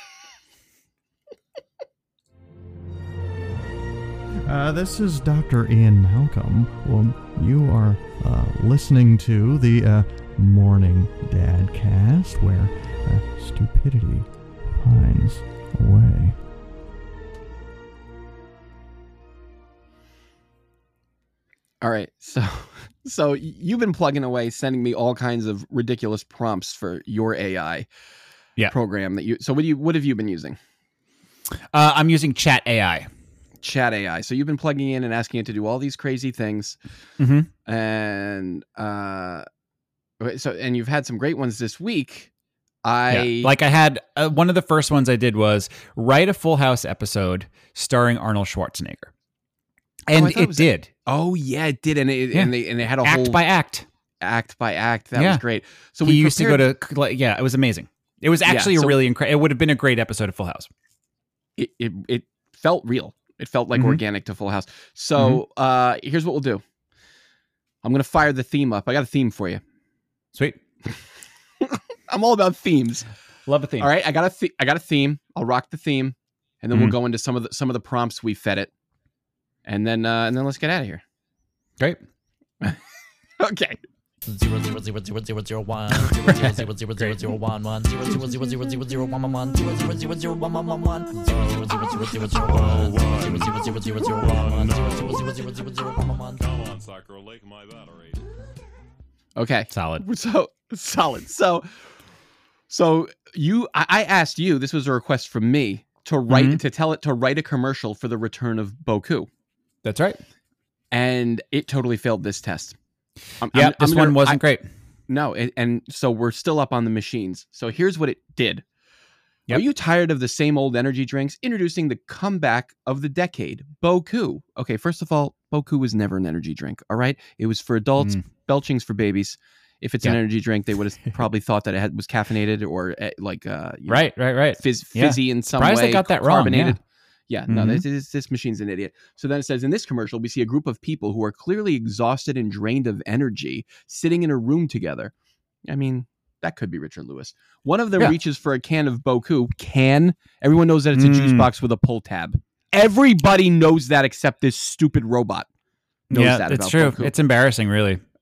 This is Dr. Ian Malcolm. Well, you are listening to the Morning Dadcast, where stupidity finds a way. All right, so you've been plugging away, sending me all kinds of ridiculous prompts for your AI program that you. So what have you been using? I'm using Chat AI. Chat AI. So you've been plugging in and asking it to do all these crazy things, and and you've had some great ones this week. I had one of the first ones I did was write a Full House episode starring Arnold Schwarzenegger, and it did. Oh yeah, it did, and it had a act whole by act. That was great. So he used to go to it was amazing. It was actually a really incredible. It would have been a great episode of Full House. It felt real. It felt like organic to Full House. So here's what we'll do. I'm gonna fire the theme up. I got a theme for you. Sweet. I'm all about themes. Love a theme. All right, I got a theme. I'll rock the theme, and then we'll go into some of the prompts we fed it, and then let's get out of here. Great. Okay. 00001 Okay. Solid. So solid. So I asked you, this was a request from me to write to tell it to write a commercial for the return of Boku. That's right. And it totally failed this test. This one wasn't great. No, and so we're still up on the machines. So here's what it did. Yep. Are you tired of the same old energy drinks? Introducing the comeback of the decade, Boku. Okay, first of all, Boku was never an energy drink, all right? It was for adults, belching's for babies. If it's an energy drink, they would have probably thought that it was caffeinated or right. Fizzy in some Surprised way. They got that carbonated. wrong. Yeah, no, this machine's an idiot. So then it says, in this commercial, we see a group of people who are clearly exhausted and drained of energy sitting in a room together. I mean, that could be Richard Lewis. One of them reaches for a can of Boku. Everyone knows that it's a juice box with a pull tab. Everybody knows that except this stupid robot knows that it's about true. Boku. It's embarrassing, really.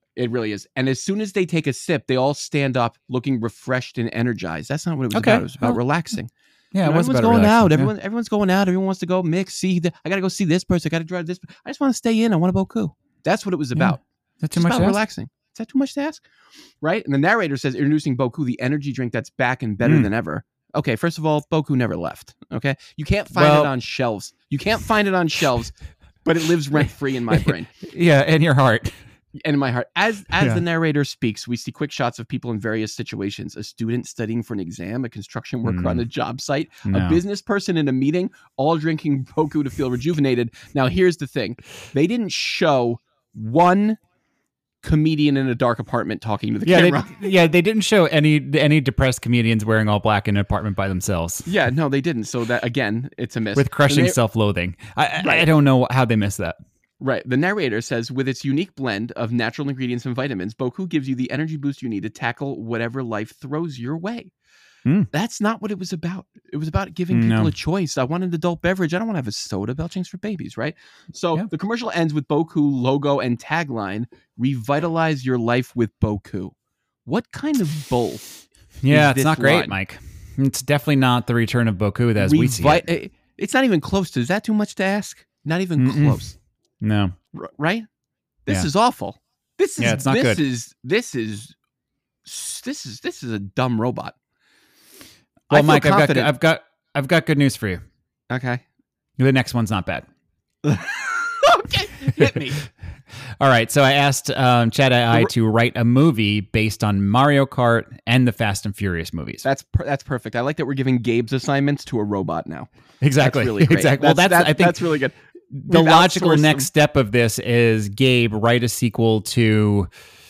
It really is. And as soon as they take a sip, they all stand up looking refreshed and energized. That's not what it was Okay. about. It was about Well, relaxing. Yeah, You know, it was everyone's about going out. relaxing, yeah. Everyone's going out. Everyone wants to go mix. I got to go see this person. I got to drive this. I just want to stay in. I want a Boku. That's what it was about. Is that too It's much about to ask? relaxing. Is that too much to ask? Right? And the narrator says, introducing Boku, the energy drink that's back and better than ever. Okay, first of all, Boku never left. Okay? You can't find it on shelves. You can't find it on shelves, but it lives rent-free in my brain. Yeah, in your heart. And in my heart. As the narrator speaks, we see quick shots of people in various situations. A student studying for an exam, a construction worker on a job site, a business person in a meeting, all drinking Boku to feel rejuvenated. Now, here's the thing. They didn't show one comedian in a dark apartment talking to the camera. They didn't show any depressed comedians wearing all black in an apartment by themselves. Yeah, no, they didn't. So that, again, it's a miss. With crushing self-loathing. I don't know how they missed that. Right. The narrator says, with its unique blend of natural ingredients and vitamins, Boku gives you the energy boost you need to tackle whatever life throws your way. That's not what it was about. It was about giving people a choice. I want an adult beverage. I don't want to have a soda. Belching's for babies, right? So the commercial ends with Boku logo and tagline, revitalize your life with Boku. What kind of bull? Yeah, it's not great, Mike. It's definitely not the return of Boku as we see it. It's not even close. Is that too much to ask? Not even close. No. Right? This is awful. This is it's not good. This is a dumb robot. Well, Mike, I've got good news for you. Okay. The next one's not bad. Okay, hit me. All right, so I asked Chat AI to write a movie based on Mario Kart and the Fast and Furious movies. That's perfect. I like that we're giving Gabe's assignments to a robot now. Exactly. That's really great. Exactly. I think that's really good. The logical next step of this is Gabe write a sequel to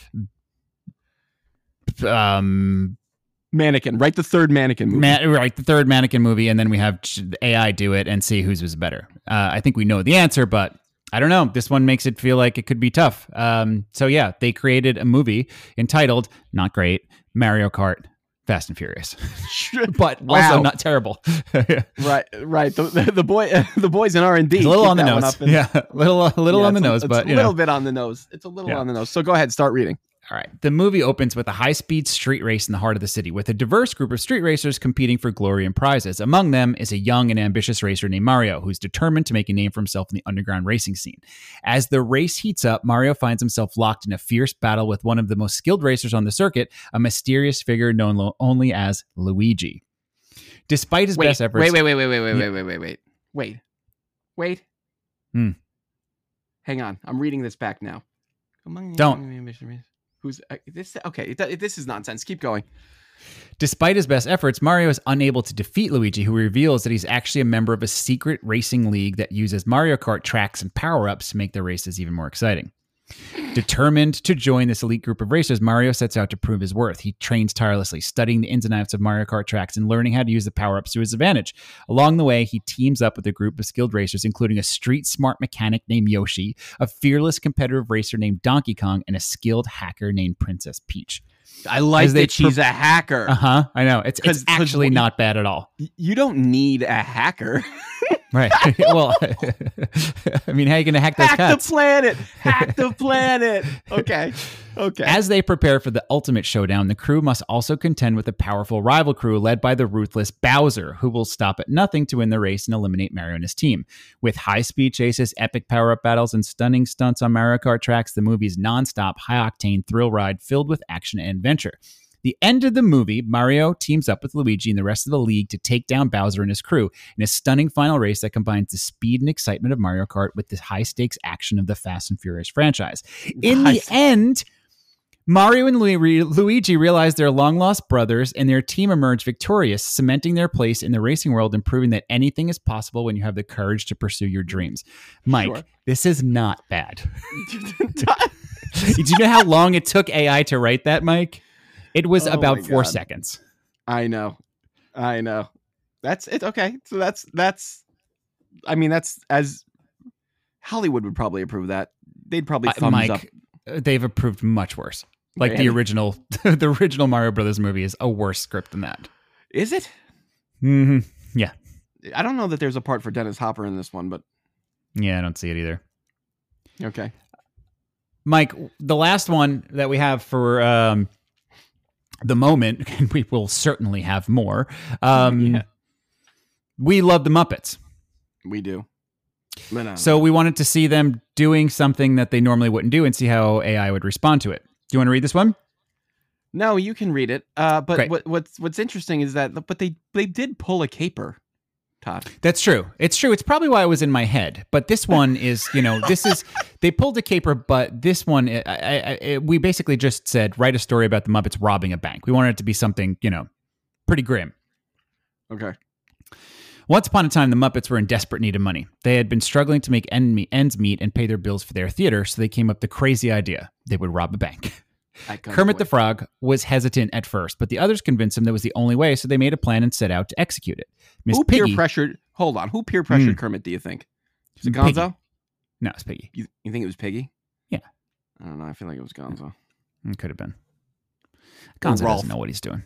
Mannequin. Write the third Mannequin movie. Right, the third Mannequin movie, and then we have AI do it and see whose was better. I think we know the answer, but I don't know. This one makes it feel like it could be tough. So yeah, they created a movie entitled, not great, Mario Kart Fast and Furious, but also not terrible. Right. The boys in R&D. It's a little on the nose. A little on the nose, but a little bit on the nose. It's a little on the nose. So go ahead, start reading. All right. The movie opens with a high-speed street race in the heart of the city with a diverse group of street racers competing for glory and prizes. Among them is a young and ambitious racer named Mario, who's determined to make a name for himself in the underground racing scene. As the race heats up, Mario finds himself locked in a fierce battle with one of the most skilled racers on the circuit, a mysterious figure known only as Luigi. Despite his best efforts... Wait. Hang on. I'm reading this back now. Don't. Who's this? Okay, this is nonsense. Keep going. Despite his best efforts, Mario is unable to defeat Luigi, who reveals that he's actually a member of a secret racing league that uses Mario Kart tracks and power-ups to make their races even more exciting. Determined to join this elite group of racers, Mario sets out to prove his worth. He trains tirelessly, studying the ins and outs of Mario Kart tracks and learning how to use the power-ups to his advantage. Along the way, he teams up with a group of skilled racers, including a street-smart mechanic named Yoshi, a fearless competitive racer named Donkey Kong, and a skilled hacker named Princess Peach. I like that she's a hacker. I know. It's actually not bad at all. You don't need a hacker. Right. Well, I mean, how are you going to hack those cuts? Hack the planet. Okay. As they prepare for the ultimate showdown, the crew must also contend with a powerful rival crew led by the ruthless Bowser, who will stop at nothing to win the race and eliminate Mario and his team. With high-speed chases, epic power-up battles, and stunning stunts on Mario Kart tracks, the movie's non-stop, high-octane thrill ride filled with action and adventure. The end of the movie, Mario teams up with Luigi and the rest of the league to take down Bowser and his crew in a stunning final race that combines the speed and excitement of Mario Kart with the high-stakes action of the Fast and Furious franchise. In the end, Mario and Luigi realize they're long-lost brothers, and their team emerge victorious, cementing their place in the racing world and proving that anything is possible when you have the courage to pursue your dreams. Mike, This is not bad. Did you know how long it took AI to write that, Mike? It was about 4 seconds. I know. That's it. Okay. So that's as Hollywood would probably approve that. They'd probably thumbs up. They've approved much worse. Like the original Mario Brothers movie is a worse script than that. Is it? Mm-hmm. Yeah. I don't know that there's a part for Dennis Hopper in this one, but yeah, I don't see it either. Okay. Mike, the last one that we have for the moment, and we will certainly have more. We love the Muppets. We do. So we wanted to see them doing something that they normally wouldn't do and see how AI would respond to it. Do you want to read this one? No, you can read it. But Great. what's interesting is that they did pull a caper, Todd. That's true. It's true. It's probably why it was in my head. But this one is, they pulled a caper, but this one, we basically just said, write a story about the Muppets robbing a bank. We wanted it to be something, pretty grim. Okay. Once upon a time, the Muppets were in desperate need of money. They had been struggling to make ends meet and pay their bills for their theater, so they came up with the crazy idea. They would rob a bank. Kermit the Frog was hesitant at first, but the others convinced him that was the only way, so they made a plan and set out to execute it. Who peer pressured Kermit, do you think? Was it Gonzo? Piggy. No, it's Piggy. You think it was Piggy? Yeah. I don't know. I feel like it was Gonzo. It could have been. Gonzo doesn't know what he's doing.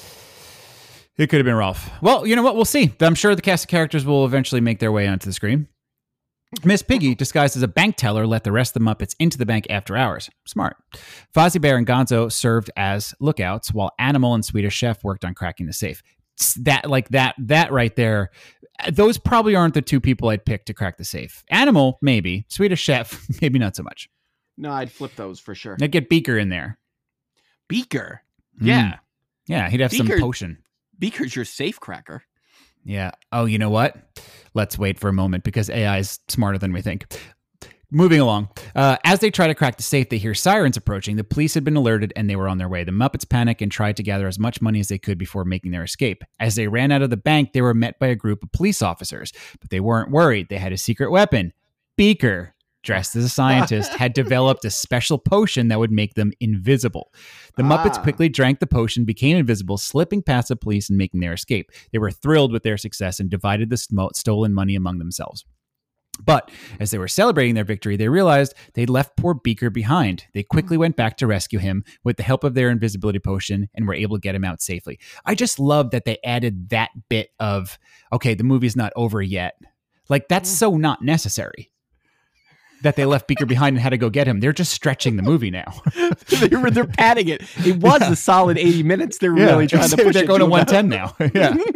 It could have been Rolf. Well, you know what? We'll see. I'm sure the cast of characters will eventually make their way onto the screen. Miss Piggy, disguised as a bank teller, let the rest of the Muppets into the bank after hours. Smart. Fozzie Bear and Gonzo served as lookouts, while Animal and Swedish Chef worked on cracking the safe. That right there, those probably aren't the two people I'd pick to crack the safe. Animal, maybe. Swedish Chef, maybe not so much. No, I'd flip those for sure. I'd get Beaker in there. Beaker? Yeah. Yeah, he'd have some potion. Beaker's your safe cracker. Yeah. Oh, you know what? Let's wait for a moment because AI is smarter than we think. Moving along. As they try to crack the safe, they hear sirens approaching. The police had been alerted and they were on their way. The Muppets panic and tried to gather as much money as they could before making their escape. As they ran out of the bank, they were met by a group of police officers. But they weren't worried. They had a secret weapon. Beaker, dressed as a scientist, had developed a special potion that would make them invisible. The Muppets quickly drank the potion, became invisible, slipping past the police and making their escape. They were thrilled with their success and divided the stolen money among themselves. But as they were celebrating their victory, they realized they'd left poor Beaker behind. They quickly went back to rescue him with the help of their invisibility potion and were able to get him out safely. I just love that they added that bit of, okay, the movie's not over yet. Like, that's so not necessary. That they left Beaker behind and had to go get him. They're just stretching the movie now. they're padding it. It was a solid 80 minutes. They're really trying to push it. They're going to 110 now. Yeah. This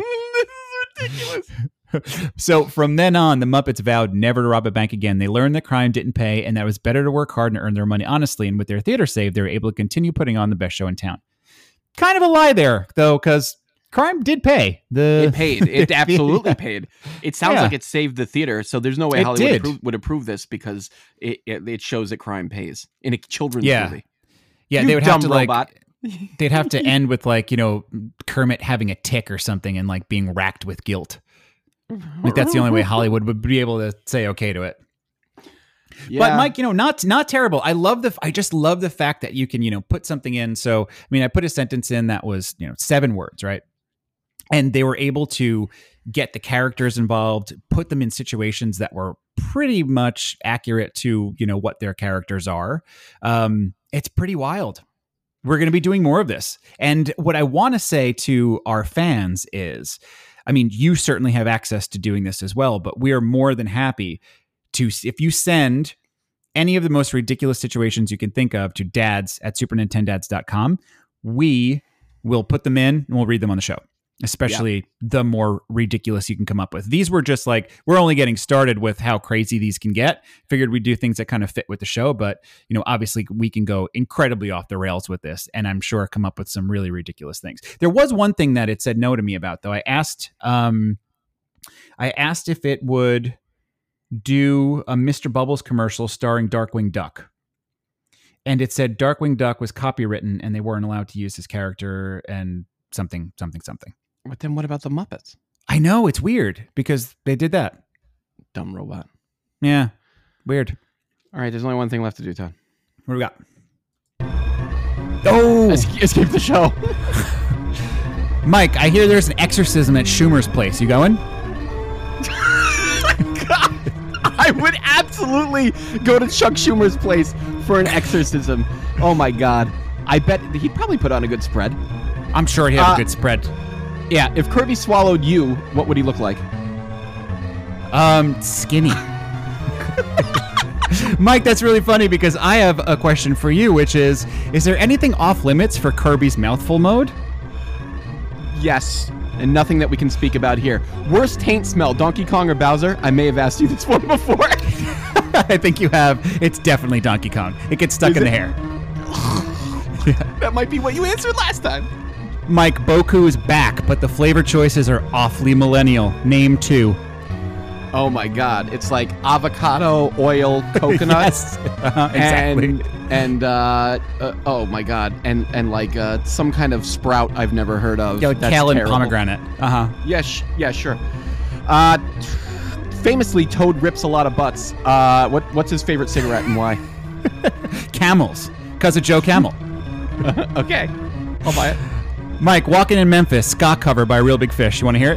is ridiculous. So from then on, the Muppets vowed never to rob a bank again. They learned that crime didn't pay and that it was better to work hard and earn their money honestly. And with their theater saved, they were able to continue putting on the best show in town. Kind of a lie there, though, because crime did pay. It paid. It absolutely paid. It sounds like it saved the theater, so there's no way Hollywood would approve this because it shows that crime pays in a children's movie. Yeah, you they would dumb have to robot. They'd have to end with Kermit having a tick or something and being racked with guilt. That's the only way Hollywood would be able to say okay to it. Yeah. But Mike, not terrible. I just love the fact that you can, put something in. So, I put a sentence in that was, 7 words, right? And they were able to get the characters involved, put them in situations that were pretty much accurate to, what their characters are. It's pretty wild. We're going to be doing more of this. And what I want to say to our fans is, you certainly have access to doing this as well, but we are more than happy to, if you send any of the most ridiculous situations you can think of to dads@supernintendads.com, we will put them in and we'll read them on the show. Especially the more ridiculous you can come up with. These were just we're only getting started with how crazy these can get. Figured we'd do things that kind of fit with the show, but obviously we can go incredibly off the rails with this, and I'm sure come up with some really ridiculous things. There was one thing that it said no to me about, though. I asked if it would do a Mr. Bubbles commercial starring Darkwing Duck. And it said Darkwing Duck was copywritten and they weren't allowed to use his character and something. But then what about the Muppets? I know, it's weird because they did that. Dumb robot. Yeah, weird. All right, there's only one thing left to do, Todd. What do we got? Oh! Escape the show. Mike, I hear there's an exorcism at Schumer's place. You going? I would absolutely go to Chuck Schumer's place for an exorcism. Oh my God. I bet he'd probably put on a good spread. I'm sure he'd have a good spread. Yeah, if Kirby swallowed you, what would he look like? Skinny. Mike, that's really funny because I have a question for you, which is there anything off limits for Kirby's Mouthful mode? Yes, and nothing that we can speak about here. Worst taint smell, Donkey Kong or Bowser? I may have asked you this one before. I think you have. It's definitely Donkey Kong. It gets stuck in the hair. That might be what you answered last time. Mike, Boku is back, but the flavor choices are awfully millennial. Name 2. Oh my God! It's like avocado, oil, coconut, Yes. Exactly. and oh my God, and like some kind of sprout I've never heard of. Yeah, like That's kale and terrible. pomegranate. Yeah, yeah, sure. Famously, Toad rips a lot of butts. What's his favorite cigarette and why? Camels, because of Joe Camel. Okay, I'll buy it. Mike, Walking in Memphis, ska cover by Real Big Fish. You want to hear it?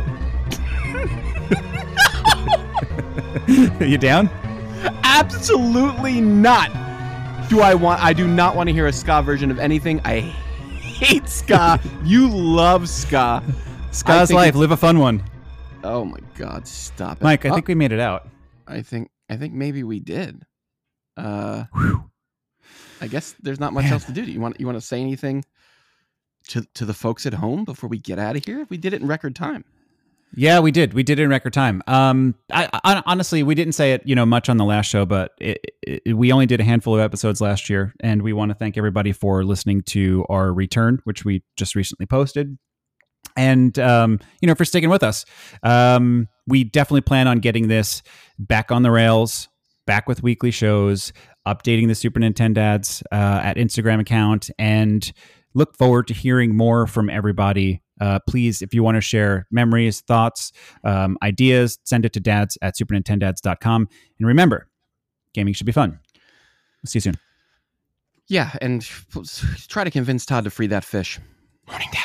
You down? Absolutely not. I do not want to hear a ska version of anything. I hate ska. You love ska. Ska's life. Live a fun one. Oh my God! Stop it, Mike, I think we made it out. I think maybe we did. I guess there's not much else to do. You want to say anything to the folks at home before we get out of here? We did it in record time. Yeah, we did. We did it in record time. I honestly, we didn't say it, much on the last show, but we only did a handful of episodes last year, and we want to thank everybody for listening to our return, which we just recently posted, and for sticking with us. We definitely plan on getting this back on the rails, back with weekly shows, updating the Super Nintendad's at Instagram account, and look forward to hearing more from everybody. Please, if you want to share memories, thoughts, ideas, send it to dads@supernintendads.com. And remember, gaming should be fun. See you soon. Yeah, and try to convince Todd to free that fish. Morning,